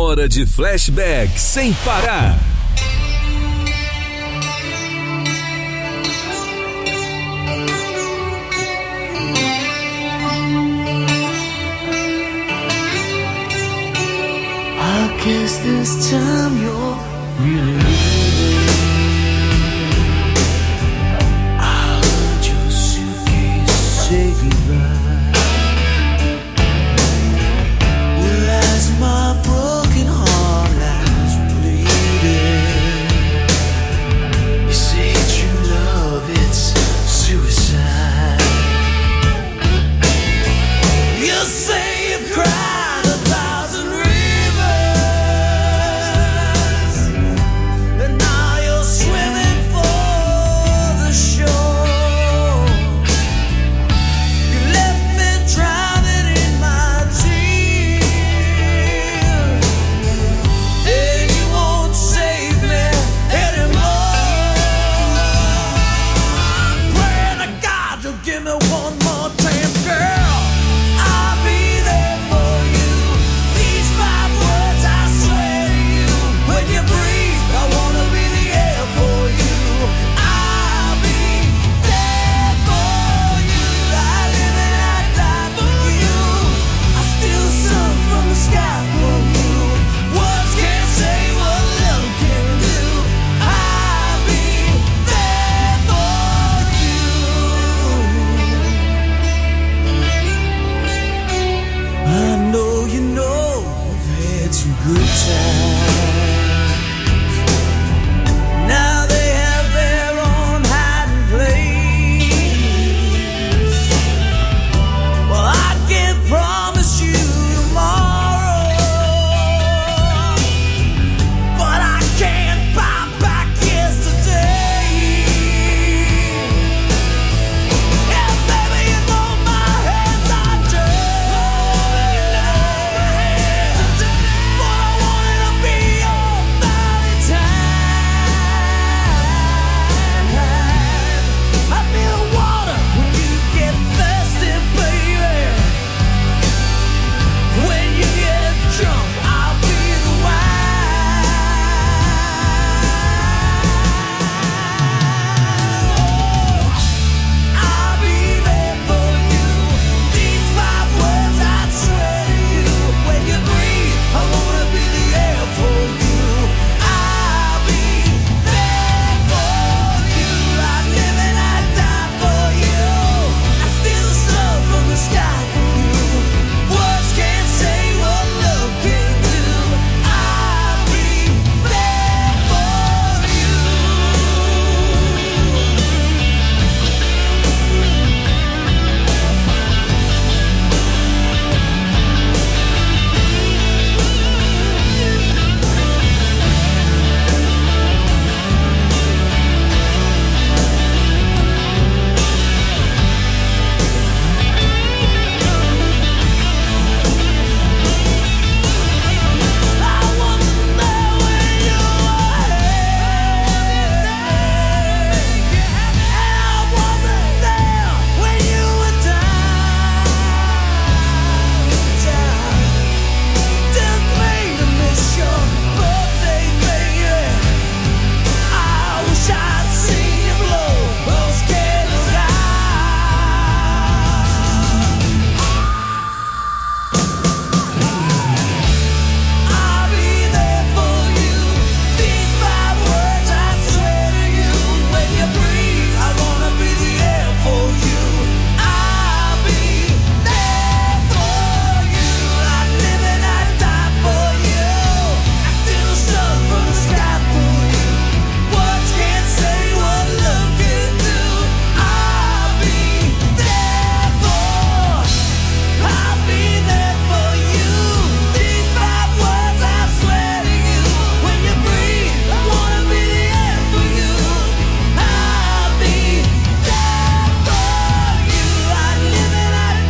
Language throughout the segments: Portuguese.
hora de flashback sem parar. I guess this time you're really leaving. I heard your suitcase say goodbye. Well, as my broken heart lies bleeding, you say true love, it's suicide. You say you've cried 1,000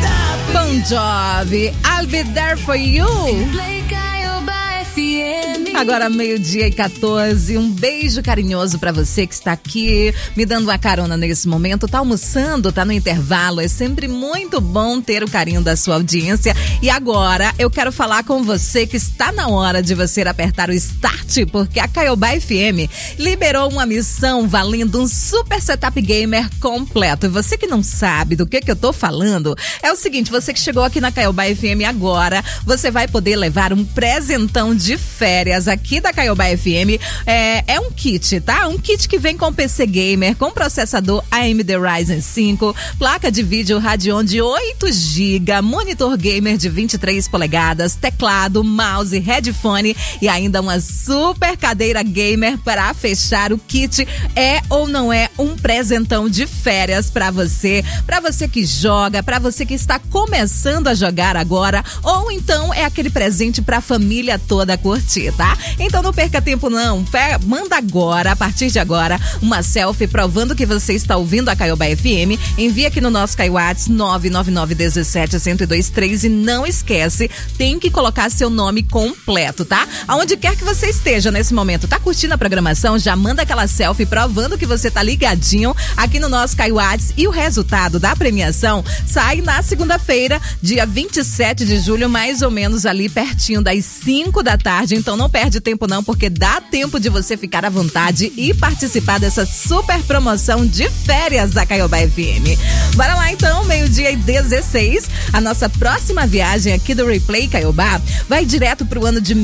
Jovi, I'll be there for you. Agora 12:14, um beijo carinhoso pra você que está aqui me dando uma carona nesse momento, tá almoçando, tá no intervalo, é sempre muito bom ter o carinho da sua audiência. E agora eu quero falar com você que está na hora de você apertar o start, porque a Caiobá FM liberou uma missão valendo um super setup gamer completo. E você que não sabe do que eu tô falando, é o seguinte, você que chegou aqui na Caiobá FM agora, você vai poder levar um presentão de férias aqui da Caiobá FM. É um kit, tá? Um kit que vem com PC Gamer, com processador AMD Ryzen 5, placa de vídeo Radeon de 8 GB, monitor gamer de 23 polegadas, teclado, mouse, headphone e ainda uma super cadeira gamer para fechar o kit. É ou não é um presentão de férias para você que joga, para você que está começando a jogar agora, ou então é aquele presente para a família toda curtir, tá? Então não perca tempo não, manda agora, a partir de agora, uma selfie provando que você está ouvindo a Caiobá FM, envia aqui no nosso Caiwats 99917-1023 e não esquece, tem que colocar seu nome completo, tá? Aonde quer que você esteja nesse momento, tá curtindo a programação, já manda aquela selfie provando que você tá ligadinho aqui no nosso Caiwats e o resultado da premiação sai na segunda-feira, dia 27 de julho, mais ou menos ali pertinho das 5 da tarde, então não perde tempo não, porque dá tempo de você ficar à vontade e participar dessa super promoção de férias da Caiobá FM. Bora lá então, 12:16, a nossa próxima viagem aqui do Replay Caiobá vai direto pro ano de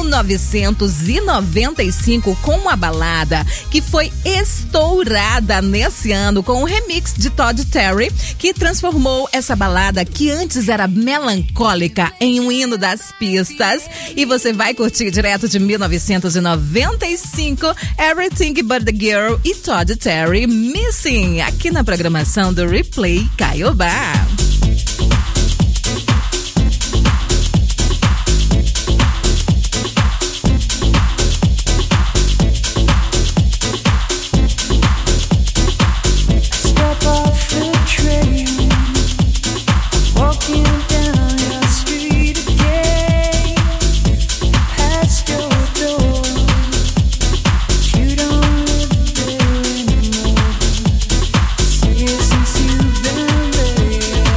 1995 com uma balada que foi estourada nesse ano com um remix de Todd Terry, que transformou essa balada que antes era melancólica em um hino das pistas, e você vai curtir direto de 1995 Everything But The Girl e Todd Terry Missing, aqui na programação do Replay Caiobá. Since you've been there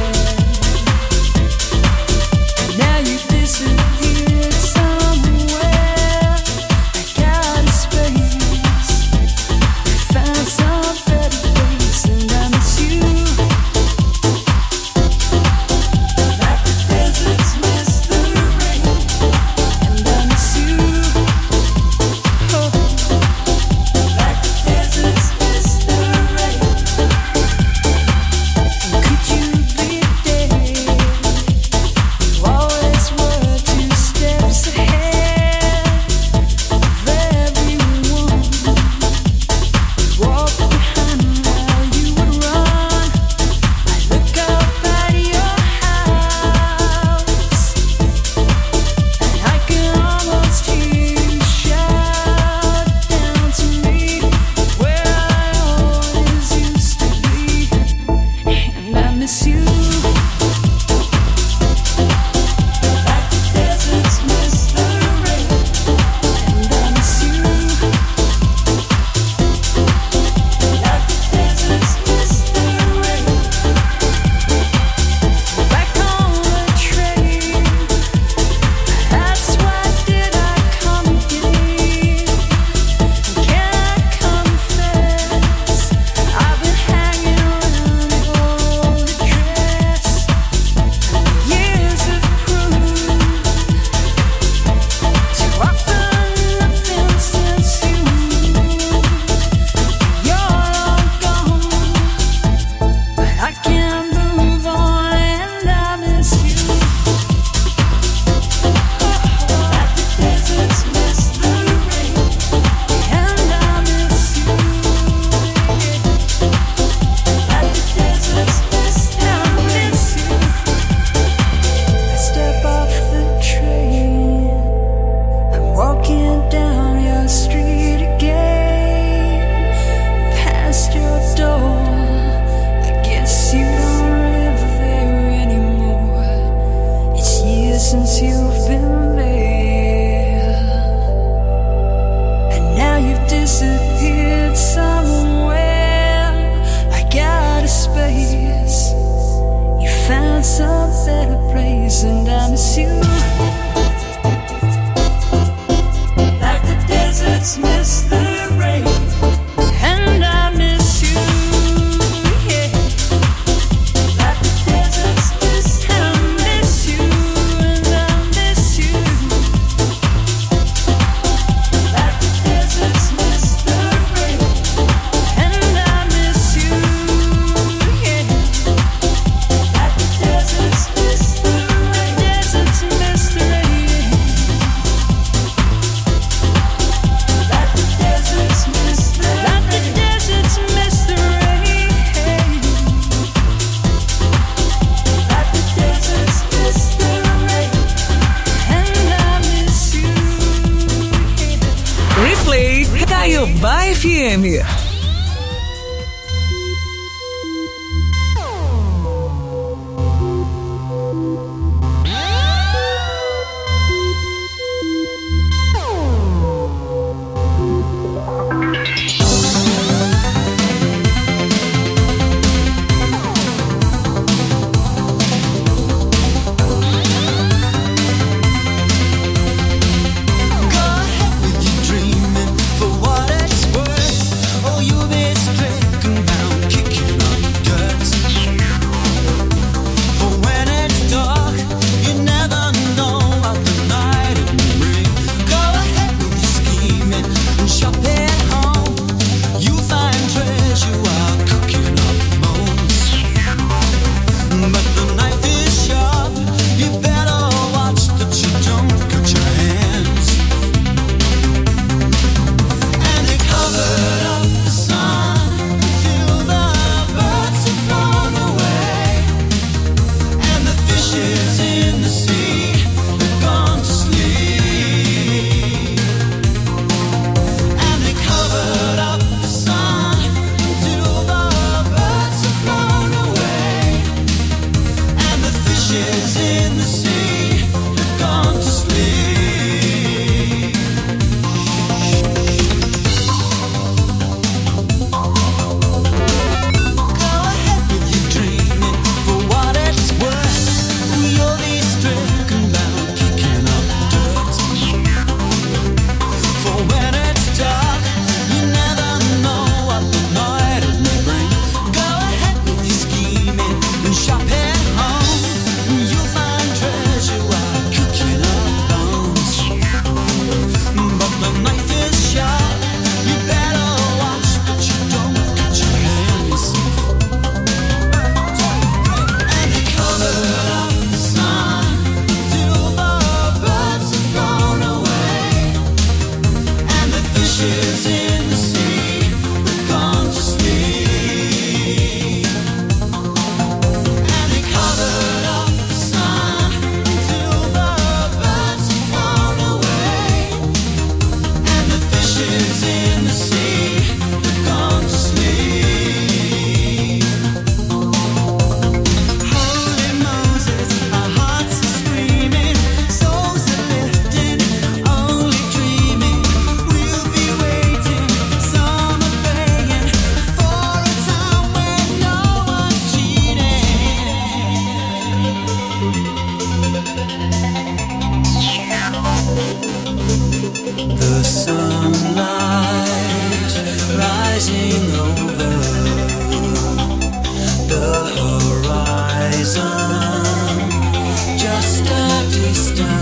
sun, just a distant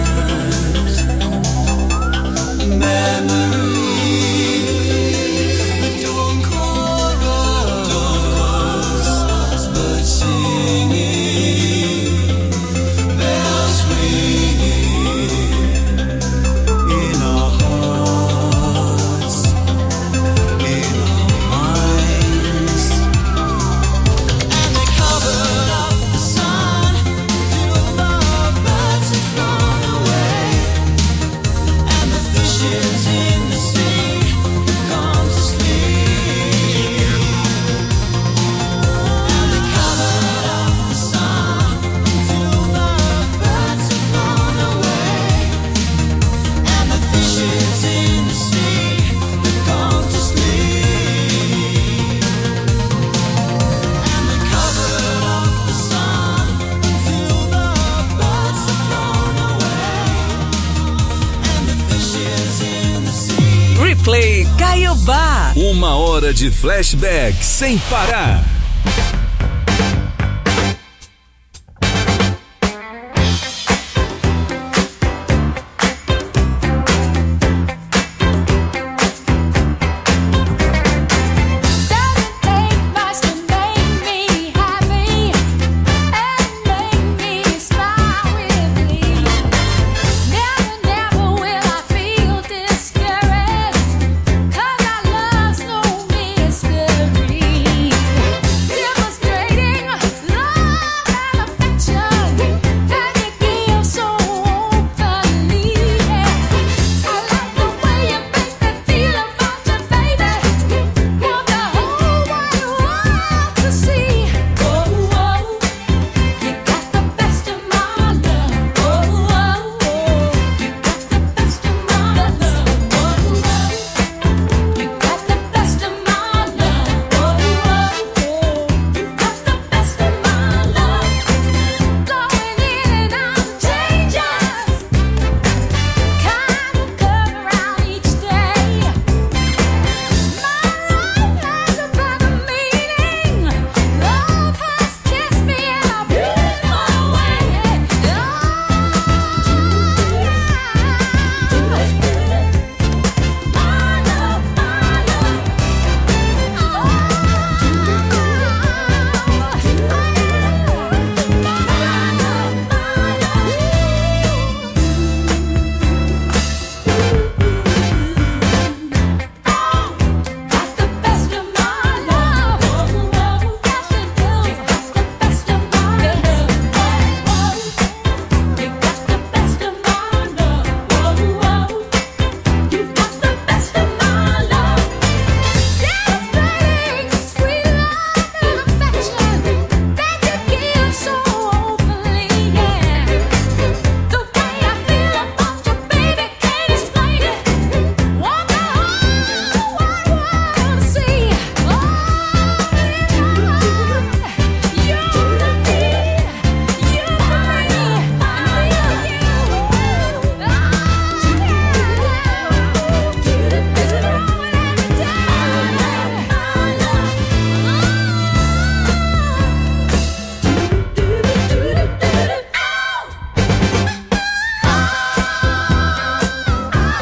memory. The dawn chorus, birds singing, bells ringing in our hearts, in our minds. And they covered up the sun till the birds had flown away, and the fishes in the sea had gone to sleep. And they covered up the sun till the birds had flown away, and the fishes in the sea had gone to sleep. And they covered up the sun till the birds had flown away, and the fishes in the sea. Replay Caiobá. 1 hora de flashback sem parar.